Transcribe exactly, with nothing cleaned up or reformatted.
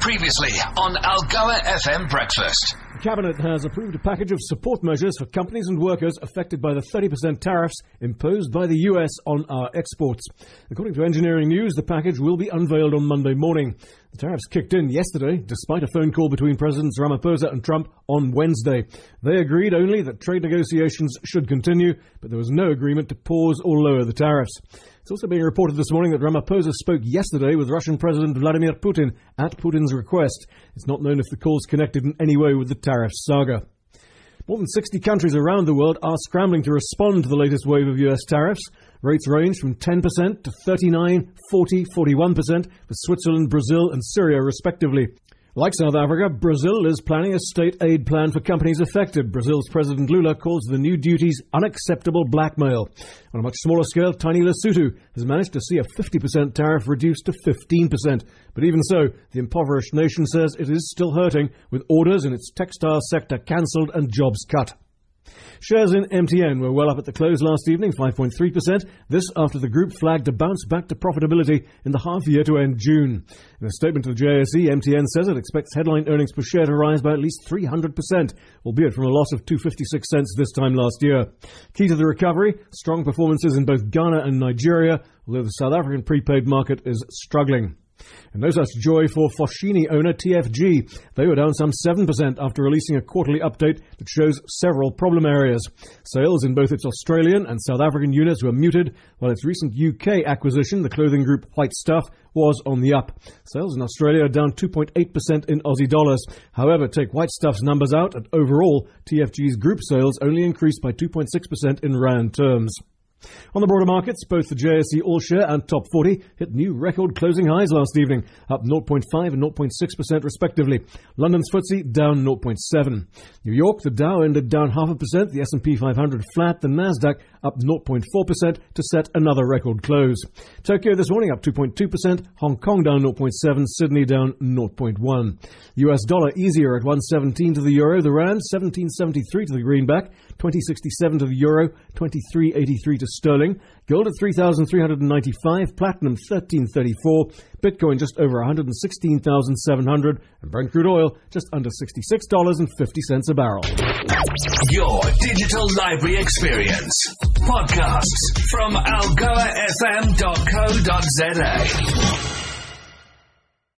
Previously on Algoa F M Breakfast. The Cabinet has approved a package of support measures for companies and workers affected by the thirty percent tariffs imposed by the U S on our exports. According to Engineering News, the package will be unveiled on Monday morning. The tariffs kicked in yesterday, despite a phone call between Presidents Ramaphosa and Trump on Wednesday. They agreed only that trade negotiations should continue, but there was no agreement to pause or lower the tariffs. It's also being reported this morning that Ramaphosa spoke yesterday with Russian President Vladimir Putin at Putin's request. It's not known if the call's connected in any way with the tariff saga. More than sixty countries around the world are scrambling to respond to the latest wave of U S tariffs. Rates range from ten percent to thirty-nine, forty, forty-one percent for Switzerland, Brazil and Syria respectively. Like South Africa, Brazil is planning a state aid plan for companies affected. Brazil's President Lula calls the new duties unacceptable blackmail. On a much smaller scale, tiny Lesotho has managed to see a fifty percent tariff reduced to fifteen percent. But even so, the impoverished nation says it is still hurting, with orders in its textile sector cancelled and jobs cut. Shares in M T N were well up at the close last evening, five point three percent. This after the group flagged a bounce back to profitability in the half year to end June. In a statement to the J S E, M T N says it expects headline earnings per share to rise by at least three hundred percent, albeit from a loss of two dollars and fifty-six cents this time last year. Key to the recovery, strong performances in both Ghana and Nigeria, although the South African prepaid market is struggling. And no such joy for Foschini owner T F G. They were down some seven percent after releasing a quarterly update that shows several problem areas. Sales in both its Australian and South African units were muted, while its recent U K acquisition, the clothing group White Stuff, was on the up. Sales in Australia are down two point eight percent in Aussie dollars. However, take White Stuff's numbers out, and overall, T F G's group sales only increased by two point six percent in rand terms. On the broader markets, both the J S E All Share and Top forty hit new record closing highs last evening, up zero point five and zero point six percent respectively. London's F T S E down zero point seven. New York, the Dow ended down half a percent, the S and P five hundred flat, the Nasdaq up zero point four percent to set another record close. Tokyo this morning up two point two percent, Hong Kong down zero point seven, Sydney down zero point one. U S dollar easier at one seventeen to the euro, the rand seventeen seventy-three to the greenback, twenty sixty-seven to the euro, twenty-three eighty-three to sterling, gold at three thousand three hundred ninety-five, platinum thirteen thirty-four, Bitcoin just over one hundred sixteen thousand seven hundred, and Brent crude oil just under sixty-six dollars and fifty cents a barrel. Your digital library experience. Podcasts from algoa f m dot co dot z a.